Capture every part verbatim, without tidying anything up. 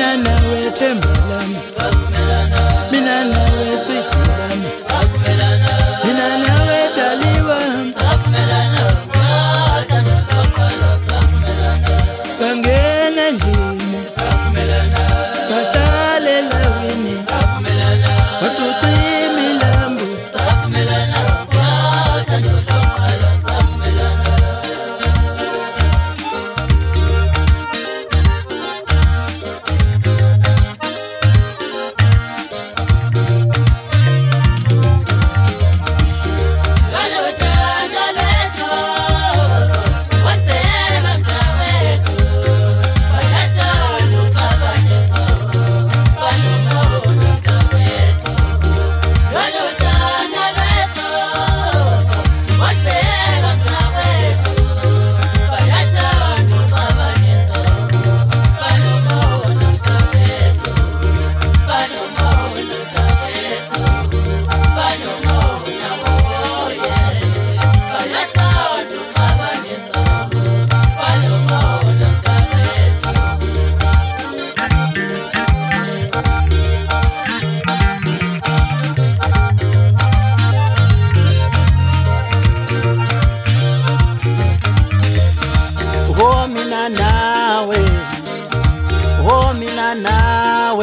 mina nawe themba lami mina nawe sweet lami mina nawe daliwa sangena endlini sahlale lawini wasucima ilambu Oh mina nawe, oh mina nawe,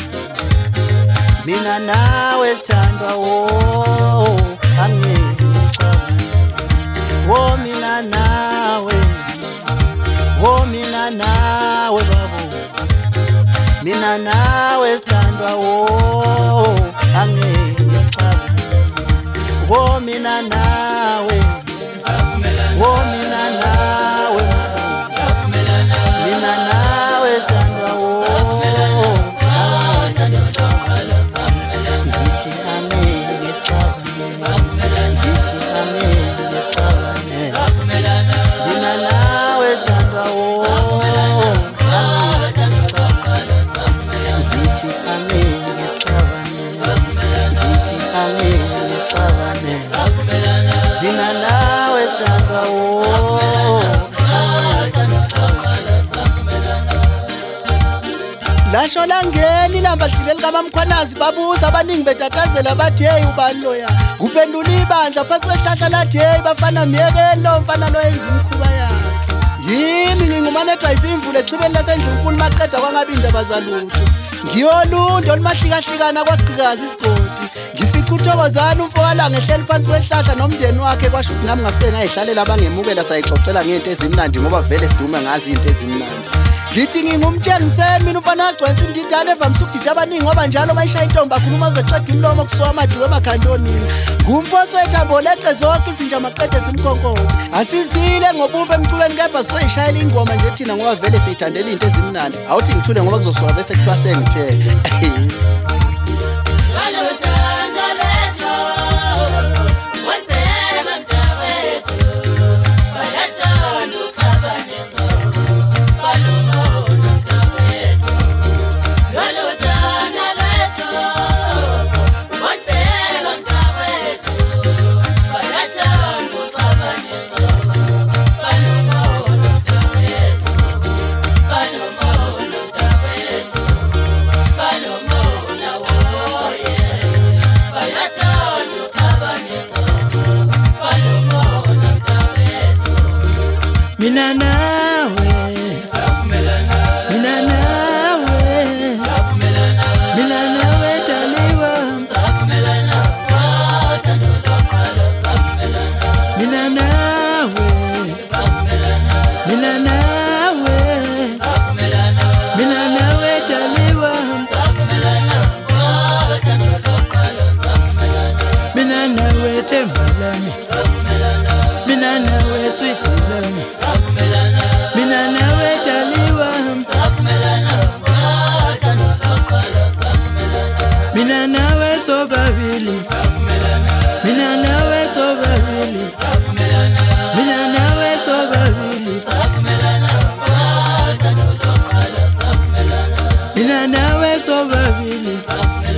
mina nawe sithandwa oh angeke sixabane. Oh mina nawe, oh mina nawe babo, mina nawe sithandwa oh angeke sixabane. Oh mina nawe, oh mina nawe mina nawe sithandwa oh ngithi angeke sixabane ngithi angeke sixabane mina nawe sithandwa oh ngithi angeke sixabane ngithi angeke sixabane mina nawe sithandwa oh lasho langeni lamba dlileli kaMamkhwanazi babuza abaningi betatazela bathi hey ubani loya kuphendula ibandla phasi kwehlahla lathi hey bafana miyekeni lo mfana lo yenza imkhuba yakhe yimi ngingumanethwa izimvule exibeni lasendlini unkulu maqeda kwangabi indaba zalutho ngiyolunto olumahlikahlikana kwaqhikaza isigodi ngifica uThokozana umfokalanga ehleli phansi kwehlahla nomndeni wakhe kwasho ukuthi nami ngafike ngayihlalela abangemukela sayixoxela ngento ezimnandi ngoba vele sidume ngazi into ezimnandi ngithi ngingumtshengiseni mina umfana wagcwensa indidane evamise ukudida abaningi ngoba njalo mayishaya intombi akhuluma uzoxega imlomo kusuka amadiwe emakhandonini ngumphosi wethambo leqe zonke izinja maqede simkhonkobe asizile ngobube emculweni kepha sizoyishayela ingoma nje thina ngoba vele siyithandela into ezimnandi awuthi ngithule ngoba kuzosuka bese kuthiwa sengithe mina nawe mina nawe mina nawe daliwa mina nawe mina nawe mina nawe daliwa mina nawe themba lami mina nawe sweet lami mina nawe daliwa mina nawe sobabili mina nawe sobabili mina nawe sobabili mina nawe sobabili